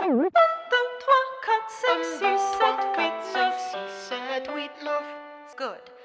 2, 3, 4, 5, 6, 7, 8, 9, 10. 6, 7, 8, 9. It's good.